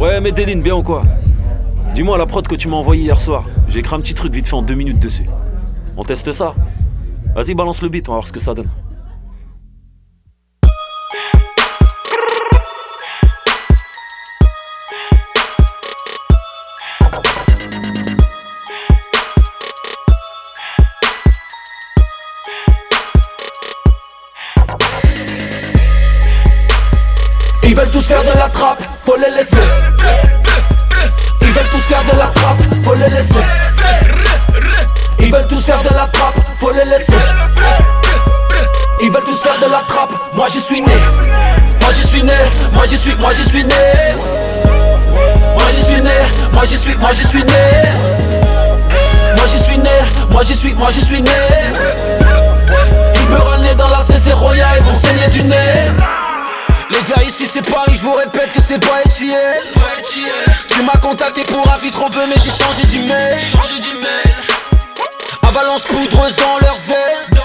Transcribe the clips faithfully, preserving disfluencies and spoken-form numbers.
Ouais, Medellin, bien ou quoi? Dis-moi la prod que tu m'as envoyé hier soir. J'ai écrit un petit truc vite fait en deux minutes dessus. On teste ça? Vas-y, balance le beat, on va voir ce que ça donne. Ils veulent tous faire de la trappe, faut les laisser. Ils veulent tous faire de la trappe, faut les laisser. Ils veulent tous faire de la trappe, faut les laisser. Ils veulent tous faire de la trappe, moi j'y suis né. Moi j'y suis né, moi j'y suis, moi j'y suis né. Moi j'y suis né, moi j'y suis, moi j'y suis né. Moi j'y suis né, moi j'y suis, moi j'y suis né. Ils me ramener dans la C C Roya, ils vont saigner du nez. Les gars ici c'est Paris, je vous répète que c'est pas Etienne. Tu m'as contacté pour un vitre trompeux mais j'ai changé d'email. Avalanche poudreuse dans leurs ailes.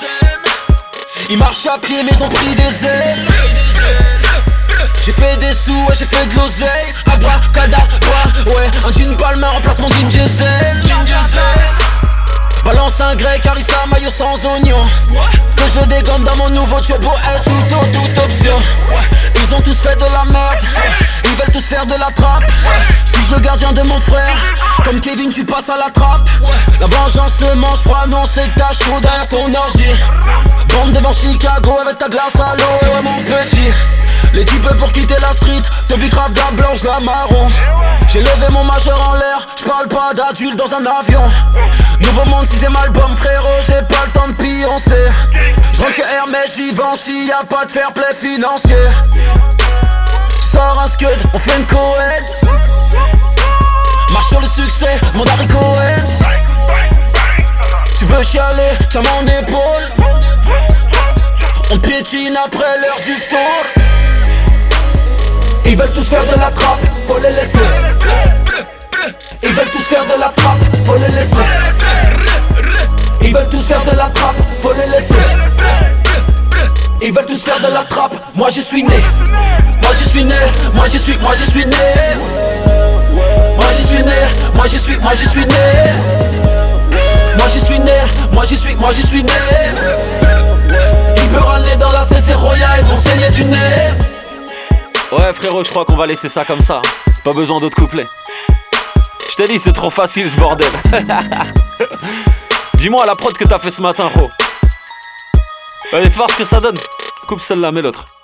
Ils marchent à pied mais ont pris des ailes. J'ai fait des sous, ouais j'ai fait de l'oseille. Abracadabra, ouais un jean Balmain remplace mon jean Diesel. Balance un grec, harissa, maillot sans oignon. Que je le dégomme dans mon nouveau turbo S, tout autre, toute option. Ils ont tous fait de la merde, ils veulent tous faire de la trappe. Suis-je le gardien de mon frère? Comme Kevin tu passes à la trappe. La vengeance se mange froid, non c'est que t'as chaud derrière ton ordi. Bombe devant Chicago avec ta glace à l'eau, ouais mon petit. Les types pour quitter la street, te bicrave de la blanche, de la marron. J'ai levé mon majeur en l'air, j'parle pas d'adulte dans un avion. Nouveau monde, sixième album frérot, j'ai pas le temps de pioncer. J'rentre chez Hermès, j'y vends, s'il y a pas de fair play financier. Sors un scud, on fait une coed. Marche sur le succès, mon haricot Cohen. Tu veux chialer, tiens mon épaule. On piétine après l'heure du tour. Ils veulent tous faire de la trappe, faut les laisser. Ils veulent tous faire de la trappe, faut les laisser. Ils veulent tous faire de la trappe, faut les laisser. Ils veulent tous faire de la trappe, moi j'y suis né. Moi j'y suis né, moi j'y suis, moi j'y suis né. Moi j'y suis né, moi j'y suis, moi j'y suis né. Moi j'y suis né, moi j'y suis, moi j'y suis né. Ils veulent râler dans la C C Roya, ils vont saigner du nez. Ouais frérot, je crois qu'on va laisser ça comme ça. Pas besoin d'autres couplets. Je t'ai dit, c'est trop facile ce bordel. Dis-moi la prod que t'as fait ce matin, gros. Elle est forte, ce que ça donne. Coupe celle-là, mets l'autre.